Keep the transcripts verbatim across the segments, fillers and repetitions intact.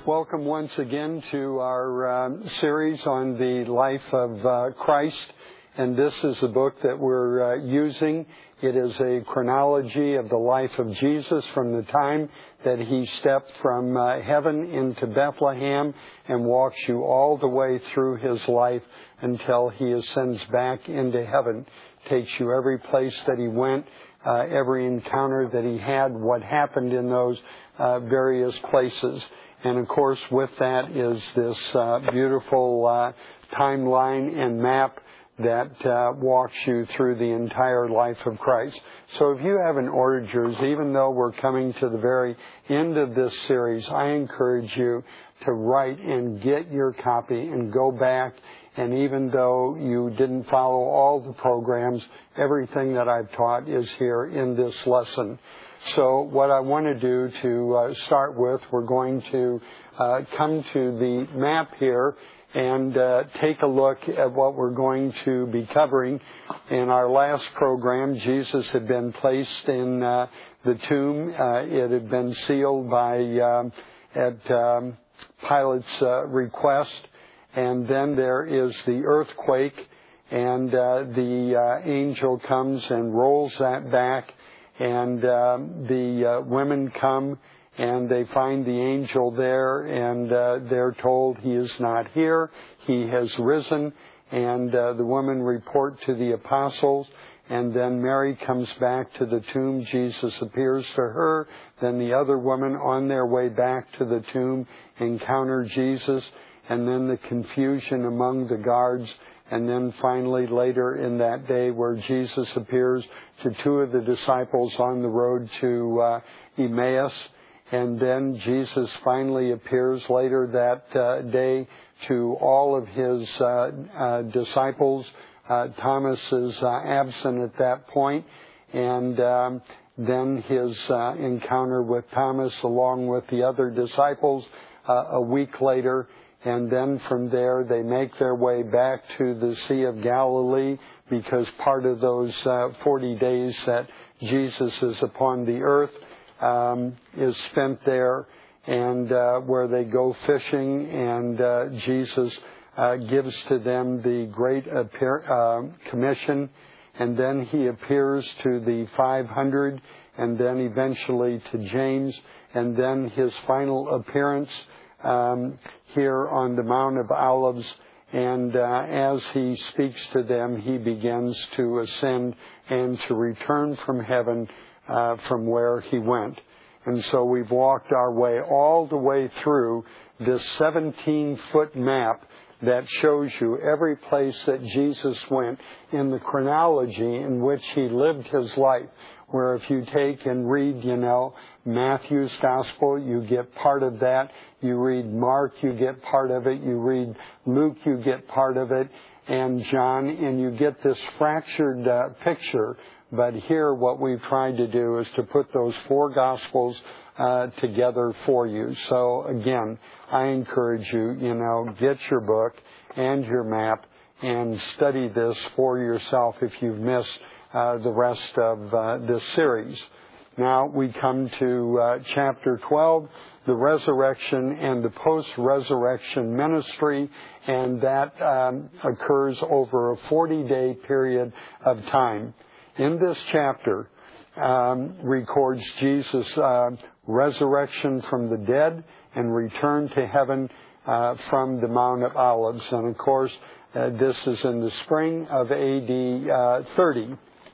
Welcome once again to our uh, series on the life of uh, Christ. And this is a book that we're uh, using. It is a chronology of the life of Jesus from the time that he stepped from uh, heaven into Bethlehem and walks you all the way through his life until he ascends back into heaven. Takes you every place that he went, uh, every encounter that he had, what happened in those uh, various places. And, of course, with that is this uh, beautiful uh, timeline and map that uh, walks you through the entire life of Christ. So if you haven't ordered yours, even though we're coming to the very end of this series, I encourage you to write and get your copy and go back. And even though you didn't follow all the programs, everything that I've taught is here in this lesson. So what I want to do to uh, start with, we're going to uh, come to the map here and uh, take a look at what we're going to be covering. In our last program, Jesus had been placed in uh, the tomb. Uh, it had been sealed by um, at um, Pilate's uh, request. And then there is the earthquake, and uh, the uh, angel comes and rolls that back. And uh, the uh, women come and they find the angel there, and uh, they're told he is not here, he has risen. And uh, the women report to the apostles, and then Mary comes back to the tomb. Jesus appears to her. Then the other women on their way back to the tomb encounter Jesus, and then the confusion among the guards. And then finally later in that day where Jesus appears to two of the disciples on the road to uh, Emmaus. And then Jesus finally appears later that uh, day to all of his uh, uh, disciples. Uh, Thomas is uh, absent at that point. And um, then his uh, encounter with Thomas along with the other disciples uh, a week later. And then from there, they make their way back to the Sea of Galilee, because part of those uh, forty days that Jesus is upon the earth um, is spent there, and uh, where they go fishing, and uh, Jesus uh, gives to them the Great appear- uh, Commission, and then he appears to the five hundred, and then eventually to James, and then his final appearance Um, here on the Mount of Olives, and uh, as he speaks to them, he begins to ascend and to return from heaven uh, from where he went. And so we've walked our way all the way through this seventeen-foot map that shows you every place that Jesus went in the chronology in which he lived his life. Where if you take and read, you know, Matthew's gospel, you get part of that. You read Mark, you get part of it. You read Luke, you get part of it. And John, and you get this fractured uh, picture. But here what we've tried to do is to put those four gospels uh, together for you. So again, I encourage you, you know, get your book and your map and study this for yourself if you've missed Uh, the rest of uh, this series. Now we come to uh, chapter twelve, the resurrection and the post-resurrection ministry, and that um, occurs over a forty-day period of time. In this chapter um, records Jesus' uh, resurrection from the dead and return to heaven uh, from the Mount of Olives. And of course, uh, this is in the spring of A D uh, thirty.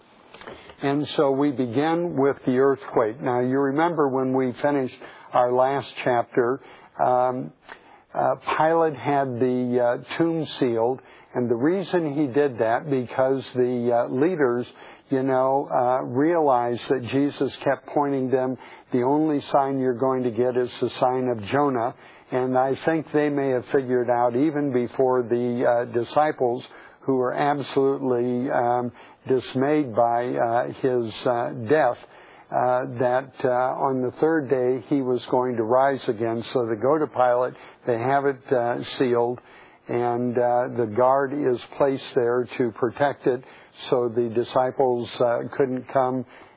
And so we begin with the earthquake. Now, you remember when we finished our last chapter, um, uh, Pilate had the uh, tomb sealed. And the reason he did that, because the uh, leaders, you know, uh, realized that Jesus kept pointing them, the only sign you're going to get is the sign of Jonah. And I think they may have figured out, even before the uh, disciples, who were absolutely um, dismayed by uh, his uh, death, uh, that uh, on the third day he was going to rise again. So they go to Pilate, they have it uh, sealed, and uh, the guard is placed there to protect it, so the disciples uh, couldn't come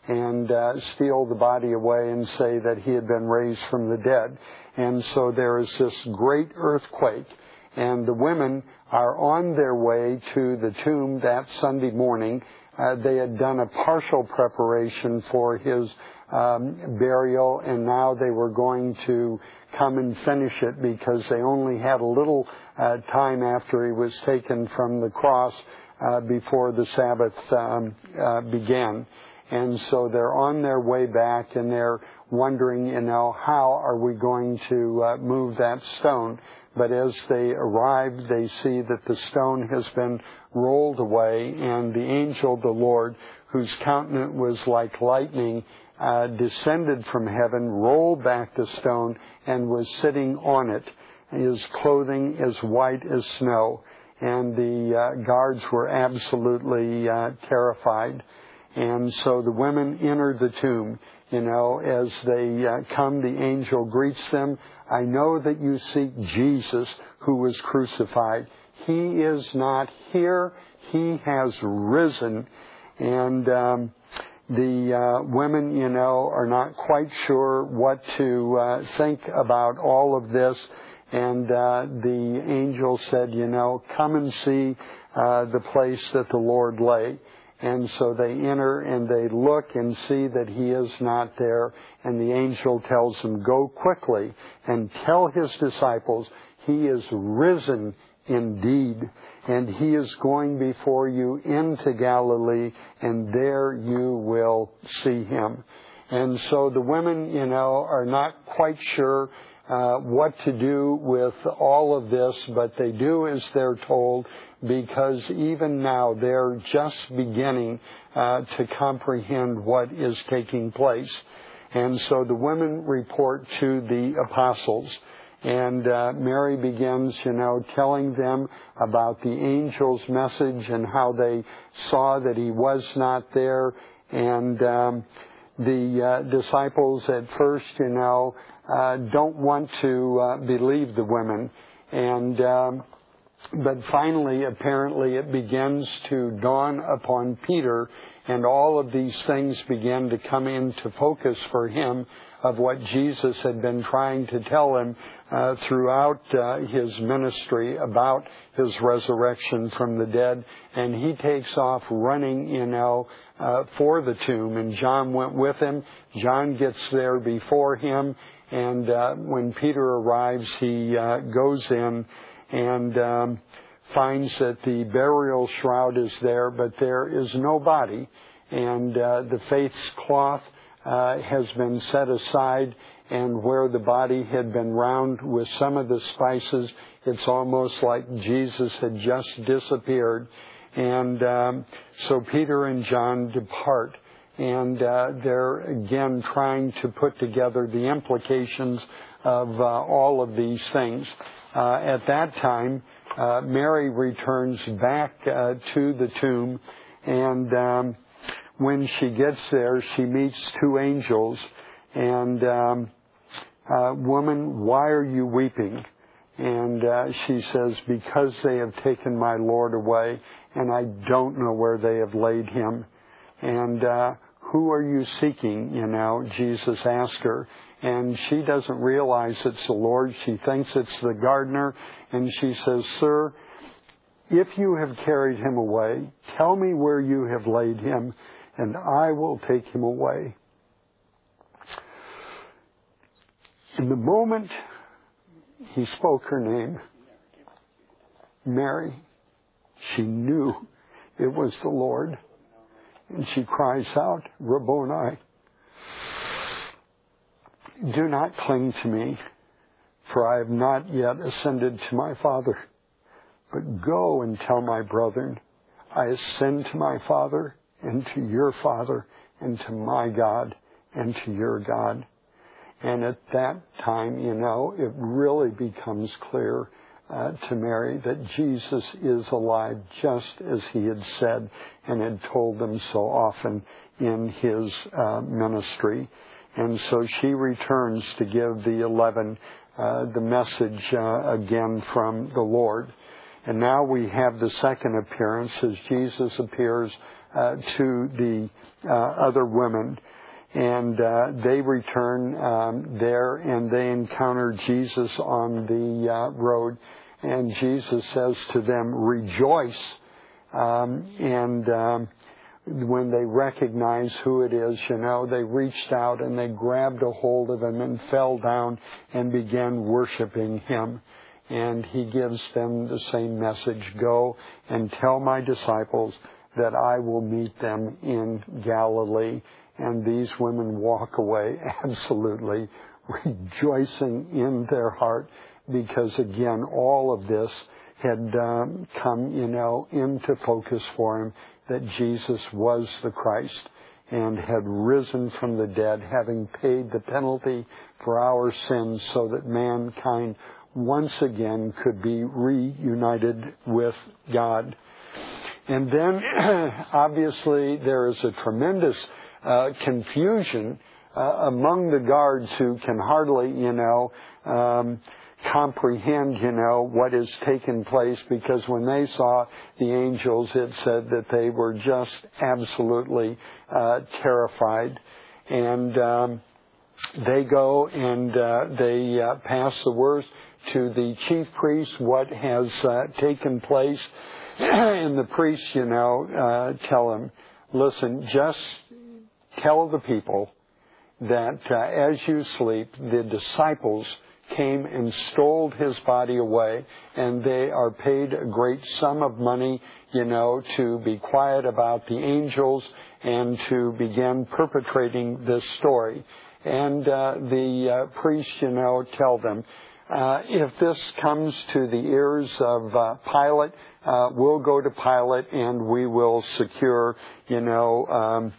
and uh, steal the body away and say that he had been raised from the dead. And so there is this great earthquake, and the women are on their way to the tomb that Sunday morning. Uh, they had done a partial preparation for his um, burial, and now they were going to come and finish it because they only had a little uh, time after he was taken from the cross uh, before the Sabbath um, uh, began. And so they're on their way back, and they're wondering, you know, how are we going to uh, move that stone? But as they arrive, they see that the stone has been rolled away, and the angel of the Lord, whose countenance was like lightning, uh, descended from heaven, rolled back the stone, and was sitting on it. His clothing is white as snow, and the uh, guards were absolutely uh, terrified. And so the women enter the tomb. You know, as they uh, come, the angel greets them. I know that you seek Jesus who was crucified. He is not here. He has risen. And um, the uh, women, you know, are not quite sure what to uh, think about all of this. And uh, the angel said, you know, come and see uh, the place that the Lord lay. And so they enter and they look and see that he is not there. And the angel tells them, go quickly and tell his disciples he is risen indeed. And he is going before you into Galilee, and there you will see him. And so the women, you know, are not quite sure Uh, what to do with all of this, but they do as they're told, because even now they're just beginning uh, to comprehend what is taking place. And so the women report to the apostles, and uh, Mary begins, you know, telling them about the angel's message and how they saw that he was not there. And um, the uh, disciples at first, you know, Uh, don't want to uh, believe the women. And um, but finally, apparently, it begins to dawn upon Peter, and all of these things begin to come into focus for him of what Jesus had been trying to tell him uh, throughout uh, his ministry about his resurrection from the dead. And he takes off running, you know, uh, for the tomb. And John went with him. John gets there before him. And uh, when Peter arrives, he uh, goes in and um, finds that the burial shroud is there, but there is no body. And uh, the faith's cloth uh, has been set aside, and where the body had been round with some of the spices, it's almost like Jesus had just disappeared. And um, so Peter and John depart. And uh, they're, again, trying to put together the implications of uh, all of these things. Uh, at that time, uh, Mary returns back uh, to the tomb, and um, when she gets there, she meets two angels. And, um, uh, woman, why are you weeping? And uh, she says, because they have taken my Lord away, and I don't know where they have laid him. And uh, who are you seeking, you know, Jesus asked her. And she doesn't realize it's the Lord. She thinks it's the gardener. And she says, sir, if you have carried him away, tell me where you have laid him, and I will take him away. In the moment he spoke her name, Mary, she knew it was the Lord. And she cries out, Rabboni, do not cling to me, for I have not yet ascended to my Father. But go and tell my brethren, I ascend to my Father and to your Father and to my God and to your God. And at that time, you know, it really becomes clear Uh, to Mary that Jesus is alive, just as he had said and had told them so often in his uh, ministry. And so she returns to give the eleven uh, the message uh, again from the Lord. And now we have the second appearance as Jesus appears uh, to the uh, other women. And uh, they return um, there, and they encounter Jesus on the uh, road. And Jesus says to them, "Rejoice." Um, and um, when they recognize who it is, you know, they reached out and they grabbed a hold of him and fell down and began worshiping him. And he gives them the same message: "Go and tell my disciples that I will meet them in Galilee." And these women walk away absolutely rejoicing in their heart, because again, all of this had um, come, you know, into focus for him, that Jesus was the Christ and had risen from the dead, having paid the penalty for our sins so that mankind once again could be reunited with God. And then, obviously, there is a tremendous uh, confusion uh, among the guards, who can hardly, you know, um, comprehend, you know, what has taken place, because when they saw the angels, it said that they were just absolutely uh, terrified. And um, they go and uh, they uh, pass the word to the chief priests what has uh, taken place. And the priests, you know, uh, tell him, "Listen, just tell the people that uh, as you sleep, the disciples came and stole his body away, and they are paid a great sum of money, you know, to be quiet about the angels and to begin perpetrating this story." And uh, the uh, priests, you know, tell them, Uh, if this comes to the ears of uh, Pilate, uh, we'll go to Pilate and we will secure, you know, um,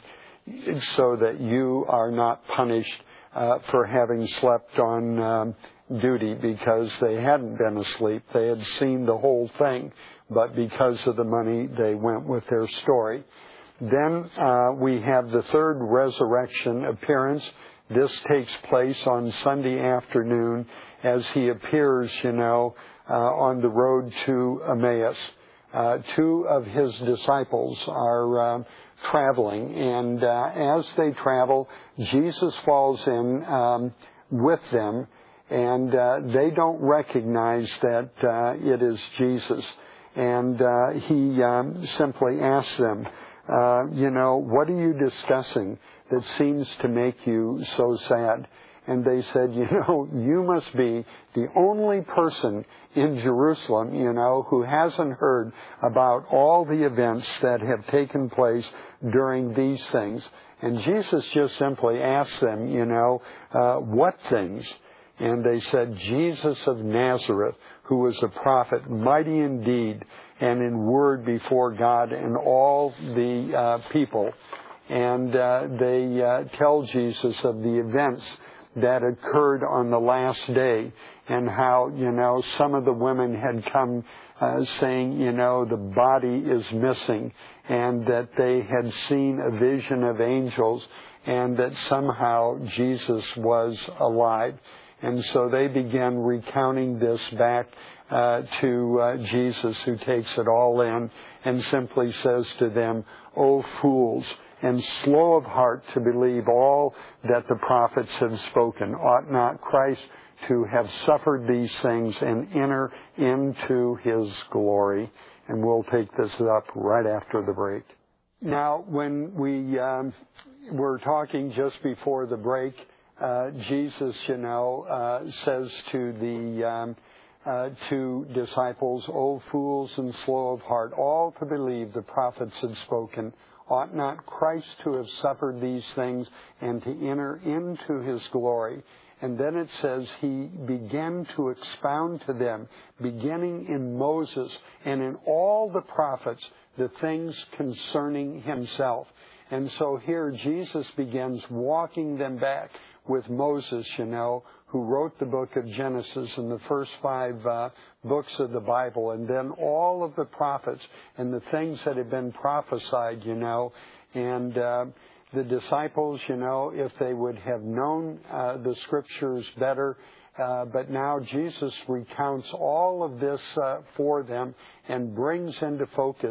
so that you are not punished uh, for having slept on um, duty, because they hadn't been asleep. They had seen the whole thing, but because of the money, they went with their story. Then uh, we have the third resurrection appearance. This takes place on Sunday afternoon as he appears, you know, uh, on the road to Emmaus. Uh, two of his disciples are uh, traveling, and uh, as they travel, Jesus falls in um, with them, and uh, they don't recognize that uh, it is Jesus. And uh, he um, simply asks them, uh, you know, "What are you discussing that seems to make you so sad?" And they said, "You know, you must be the only person in Jerusalem, you know, who hasn't heard about all the events that have taken place during these things." And Jesus just simply asked them, you know, uh, "What things?" And they said, "Jesus of Nazareth, who was a prophet, mighty in deed and in word before God and all the uh, people." And uh, they uh, tell Jesus of the events that occurred on the last day, and how, you know, some of the women had come uh, saying, you know, the body is missing, and that they had seen a vision of angels, and that somehow Jesus was alive. And so they began recounting this back uh, to uh, Jesus, who takes it all in and simply says to them, "O fools, and slow of heart to believe all that the prophets have spoken. Ought not Christ to have suffered these things and enter into his glory?" And we'll take this up right after the break. Now, when we um, were talking just before the break, uh, Jesus, you know, uh, says to the um, uh, two disciples, "O fools and slow of heart, all to believe the prophets had spoken. Ought not Christ to have suffered these things and to enter into his glory?" And then it says he began to expound to them, beginning in Moses and in all the prophets, the things concerning himself. And so here Jesus begins walking them back with Moses, you know, who wrote the book of Genesis and the first five uh, books of the Bible, and then all of the prophets and the things that had been prophesied, you know. And uh, the disciples, you know, if they would have known uh, the Scriptures better, uh, but now Jesus recounts all of this uh, for them and brings into focus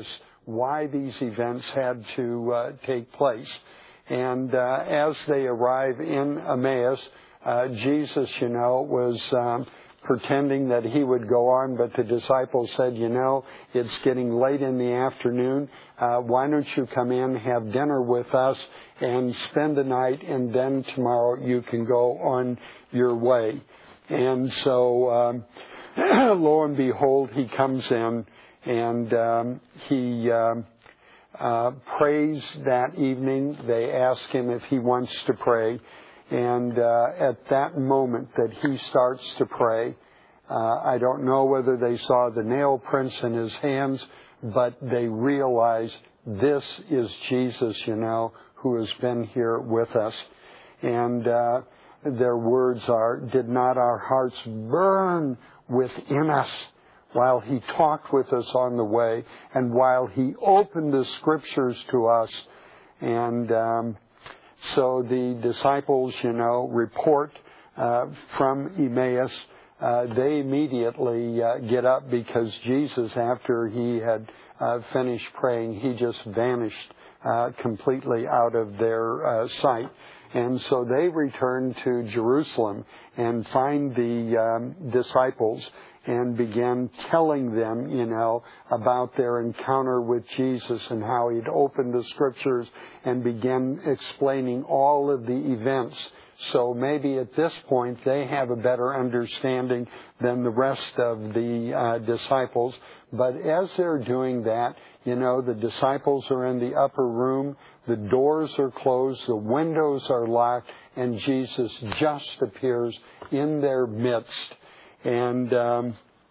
why these events had to uh, take place. And uh, as they arrive in Emmaus, uh, Jesus, you know, was um, pretending that he would go on, but the disciples said, you know, it's getting late in the afternoon. Uh, why don't you come in, have dinner with us, and spend the night, and then tomorrow you can go on your way. And so, um, lo and behold, he comes in, and um, he um, uh, prays that evening. They ask him if he wants to pray. And uh, at that moment that he starts to pray, uh, I don't know whether they saw the nail prints in his hands, but they realized this is Jesus, you know, who has been here with us. And uh, their words are, did not our hearts burn within us while he talked with us on the way and while he opened the scriptures to us? And um, so the disciples, you know, report uh, from Emmaus. Uh, they immediately uh, get up because Jesus, after he had uh, finished praying, he just vanished uh, completely out of their uh, sight. And so they return to Jerusalem and find the um, disciples and began telling them, you know, about their encounter with Jesus and how he'd opened the scriptures and began explaining all of the events. So maybe at this point they have a better understanding than the rest of the uh, disciples. But as they're doing that, you know, the disciples are in the upper room, the doors are closed, the windows are locked, and Jesus just appears in their midst. And um,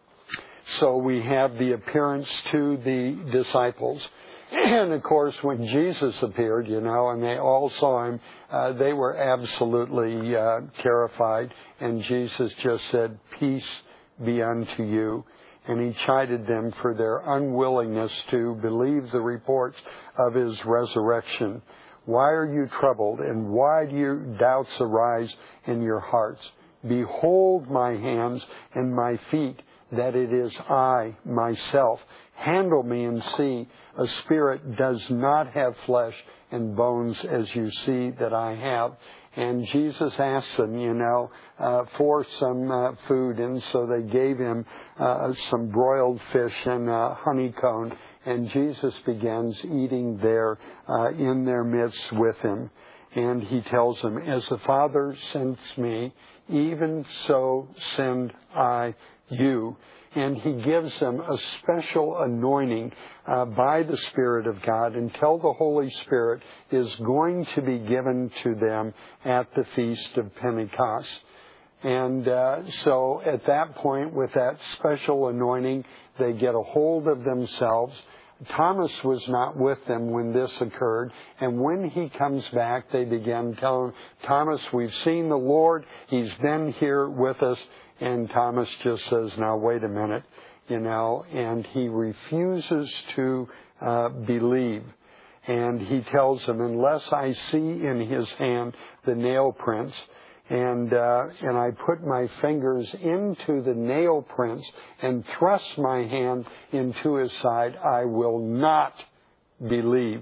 so we have the appearance to the disciples. And, of course, when Jesus appeared, you know, and they all saw him, uh, they were absolutely uh, terrified. And Jesus just said, peace be unto you. And he chided them for their unwillingness to believe the reports of his resurrection. Why are you troubled, and why do your doubts arise in your hearts? Behold my hands and my feet, that it is I, myself. Handle me and see. A spirit does not have flesh and bones as you see that I have. And Jesus asked them, you know, uh, for some uh, food. And so they gave him uh, some broiled fish and uh, honeycomb. And Jesus begins eating there uh, in their midst with him. And he tells them, as the Father sends me, even so send I you. And he gives them a special anointing uh, by the Spirit of God until the Holy Spirit is going to be given to them at the Feast of Pentecost. And uh, so at that point, with that special anointing, they get a hold of themselves. Thomas was not with them when this occurred. And when he comes back, they begin telling Thomas, we've seen the Lord. He's been here with us. And Thomas just says, now, wait a minute, you know, and he refuses to uh, believe. And he tells them, unless I see in his hand the nail prints, and uh, and I put my fingers into the nail prints and thrust my hand into his side, I will not believe.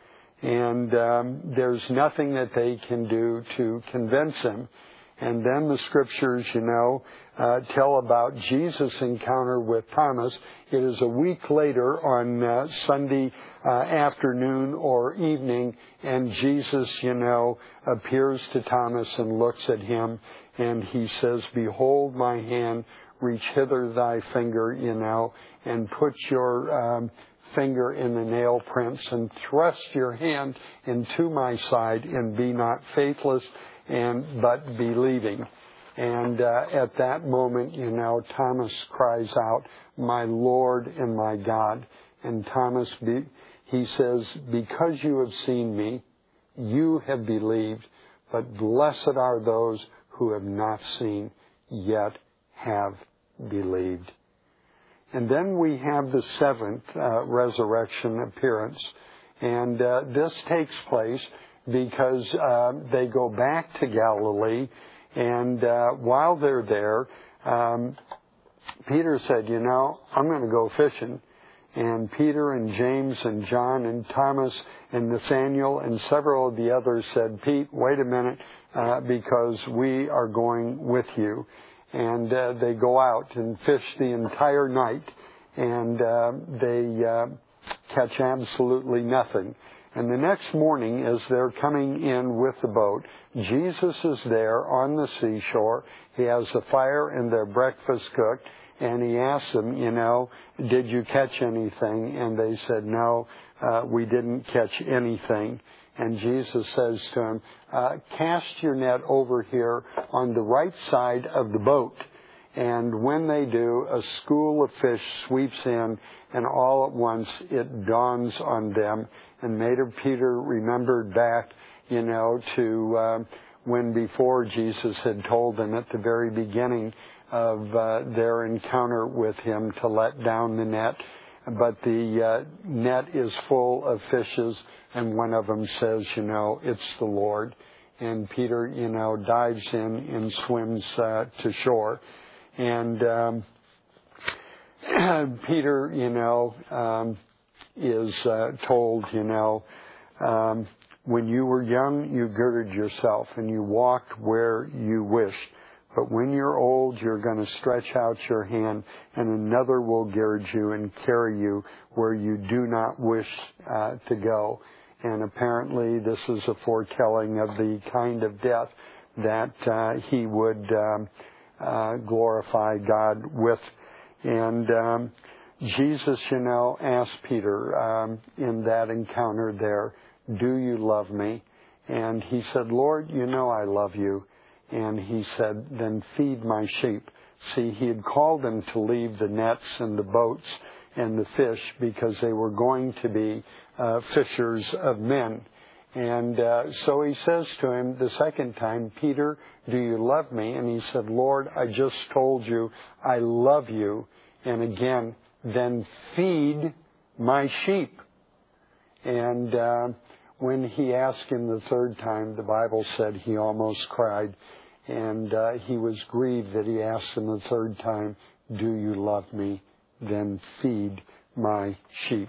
And um, there's nothing that they can do to convince him. And then the scriptures, you know, uh, tell about Jesus' encounter with Thomas. It is a week later on uh, Sunday uh, afternoon or evening, and Jesus, you know, appears to Thomas and looks at him, and he says, behold my hand, reach hither thy finger, you know, and put your um, finger in the nail prints and thrust your hand into my side, and be not faithless, and but believing. And uh, at that moment, you know, Thomas cries out, my Lord and my God. And Thomas, be, he says, because you have seen me, you have believed, but blessed are those who have not seen, yet have believed. And then we have the seventh uh, resurrection appearance. And uh, this takes place because uh, they go back to Galilee, and uh, while they're there, um, Peter said, you know, I'm going to go fishing. And Peter and James and John and Thomas and Nathaniel and several of the others said, Pete, wait a minute, uh, because we are going with you. And uh, they go out and fish the entire night, and uh, they uh, catch absolutely nothing. And the next morning, as they're coming in with the boat, Jesus is there on the seashore. He has the fire and their breakfast cooked. And he asks them, you know, did you catch anything? And they said, no, uh, we didn't catch anything. And Jesus says to them, uh, cast your net over here on the right side of the boat. And when they do, a school of fish sweeps in, and all at once it dawns on them. And Major Peter remembered back, you know, to uh, when before Jesus had told them at the very beginning of uh, their encounter with him to let down the net. But the uh, net is full of fishes, and one of them says, you know, it's the Lord. And Peter, you know, dives in and swims uh, to shore. And um, Peter, you know, um, is uh, told, you know, um, when you were young, you girded yourself and you walked where you wished. But when you're old, you're going to stretch out your hand, and another will gird you and carry you where you do not wish uh, to go. And apparently this is a foretelling of the kind of death that uh, he would um, uh, glorify God with. And um, Jesus, you know, asked Peter um, in that encounter there, do you love me? And he said, Lord, you know I love you. And he said, then feed my sheep. See, he had called them to leave the nets and the boats and the fish because they were going to be uh, fishers of men. And uh, so he says to him the second time, Peter, do you love me? And he said, Lord, I just told you I love you. And again, then feed my sheep. And uh, when he asked him the third time, the Bible said he almost cried. And uh, he was grieved that he asked him the third time, do you love me? Then feed my sheep.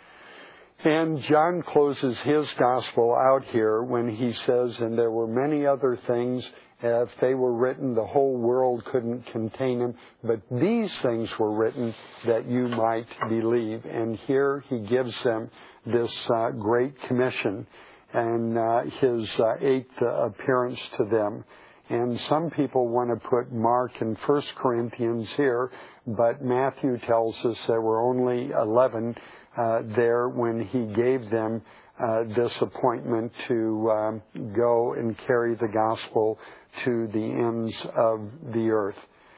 And John closes his gospel out here when he says, and there were many other things. If they were written, the whole world couldn't contain them. But these things were written that you might believe. And here he gives them this uh, great commission and uh, his uh, eighth uh, appearance to them. And some people want to put Mark and First Corinthians here, but Matthew tells us there were only eleven uh, there when he gave them uh, this appointment to um, go and carry the gospel to the ends of the earth.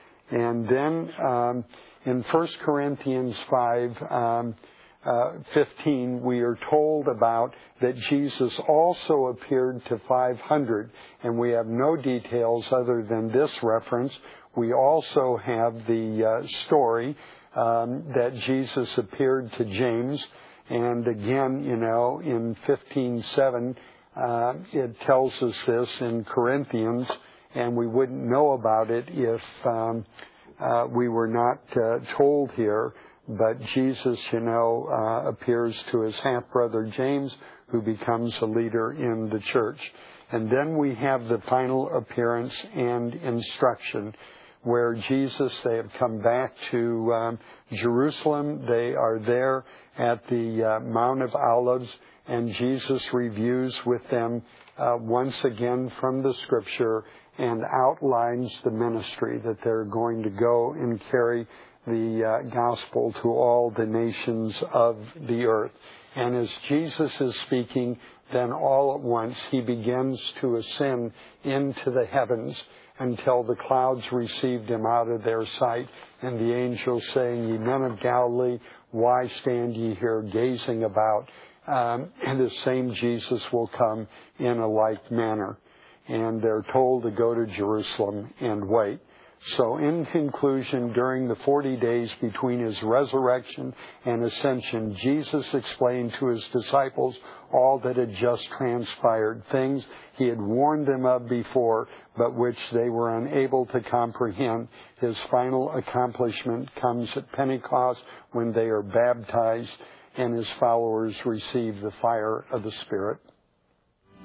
And then um, in First Corinthians five, um, Uh, fifteen, we are told about that Jesus also appeared to five hundred, and we have no details other than this reference. We also have the uh, story um, that Jesus appeared to James, and again, you know, in fifteen seven, uh, it tells us this in Corinthians, and we wouldn't know about it if um, uh, we were not uh, told here. But Jesus, you know, uh, appears to his half-brother James, who becomes a leader in the church. And then we have the final appearance and instruction, where Jesus, they have come back to um, Jerusalem. They are there at the uh, Mount of Olives, and Jesus reviews with them uh, once again from the Scripture and outlines the ministry that they're going to go and carry the uh, gospel to all the nations of the earth. And as Jesus is speaking, then all at once he begins to ascend into the heavens until the clouds received him out of their sight, and the angels saying, Ye men of Galilee, why stand ye here gazing about? Um, and the same Jesus will come in a like manner. And they're told to go to Jerusalem and wait. So in conclusion, during the forty days between his resurrection and ascension, Jesus explained to his disciples all that had just transpired, things he had warned them of before, but which they were unable to comprehend. His final accomplishment comes at Pentecost when they are baptized and his followers receive the fire of the Spirit.